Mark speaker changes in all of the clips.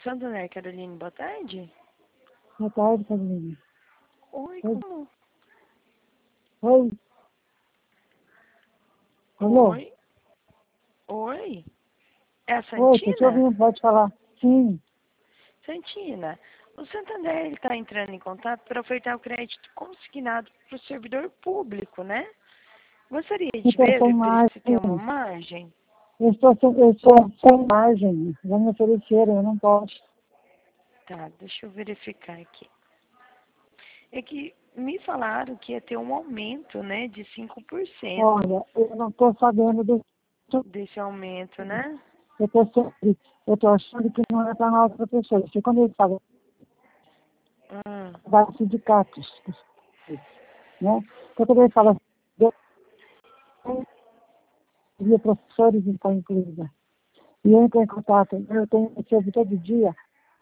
Speaker 1: Santander, Caroline, boa tarde.
Speaker 2: Boa tarde, Carolina.
Speaker 1: Oi,
Speaker 2: Oi.
Speaker 1: como?
Speaker 2: Oi. Alô?
Speaker 1: Oi? Oi? É a
Speaker 2: Oi, tô te
Speaker 1: Santina?
Speaker 2: ouvindo, pode falar. Sim.
Speaker 1: Santina, o Santander está entrando em contato para ofertar o crédito consignado para o servidor público, né? Gostaria de
Speaker 2: Estou
Speaker 1: ver
Speaker 2: sem
Speaker 1: se tem uma
Speaker 2: margem.
Speaker 1: margem.
Speaker 2: Eu estou sem margem. Já me ofereceram, eu não posso.
Speaker 1: Tá, deixa eu verificar aqui. É que me falaram que ia ter um aumento, né, de 5%
Speaker 2: Olha, eu não estou sabendo disso.
Speaker 1: desse aumento, né?
Speaker 2: Eu estou achando que não é para nós professores. Porque quando eles falam
Speaker 1: Hum.
Speaker 2: vários sindicatos, né? Então, quando eles falam de professores, estão incluída. E eu entro em contato, eu tenho recebido todo dia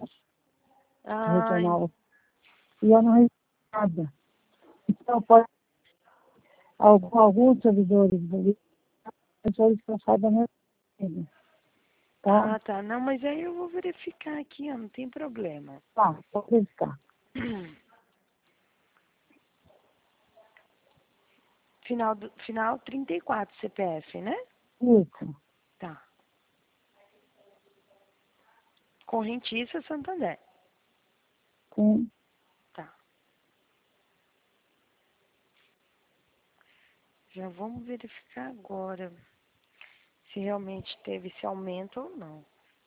Speaker 1: Ai,
Speaker 2: regional. E eu não recebo nada. Então, pode alguns servidores ali, servidores que eu saiba não recebem, tá?
Speaker 1: tá. Não, mas aí eu vou verificar aqui, ó, não tem problema.
Speaker 2: Tá, pode verificar.
Speaker 1: Final 34 CPF, né?
Speaker 2: Isso,
Speaker 1: Tá. Correntista Santander.
Speaker 2: sim.
Speaker 1: Tá. Já vamos verificar agora se realmente teve esse aumento ou não.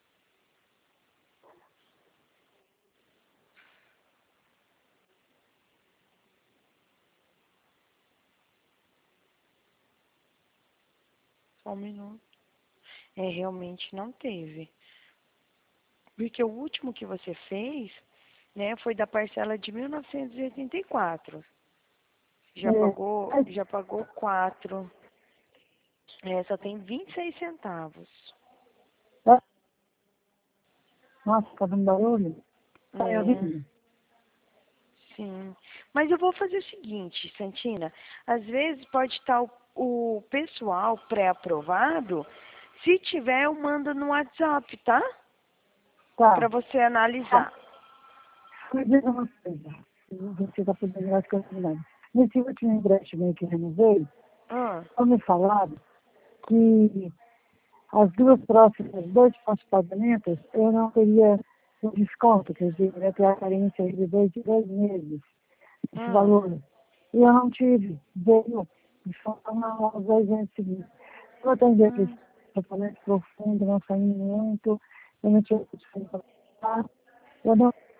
Speaker 1: Só um minuto. É, realmente não teve. Porque o último que você fez, né, foi da parcela de 1984.
Speaker 2: É, mas,
Speaker 1: Já pagou 4. É, só tem 26 centavos.
Speaker 2: tá, nossa, tá dando barulho? Tá me
Speaker 1: É,
Speaker 2: ouvindo?
Speaker 1: sim. Mas eu vou fazer o seguinte, Santina. Às vezes pode estar o pessoal pré-aprovado. Se tiver, eu mando no WhatsApp, tá?
Speaker 2: Tá.
Speaker 1: Para você analisar.
Speaker 2: Me diga uma coisa. Você está podendo as coisas melhores. Nesse último empréstimo que renovei,
Speaker 1: Ah,
Speaker 2: me falaram que as dois próximos pagamentos, eu não teria um desconto, quer dizer, eu ia ter a carência de dois meses, esse
Speaker 1: ah.
Speaker 2: valor. E eu não tive, veio de forma aos 2 anos seguintes. Eu atendi aqui
Speaker 1: Hum.
Speaker 2: esse tratamento profundo, não saí muito, eu não tinha disposto para eu não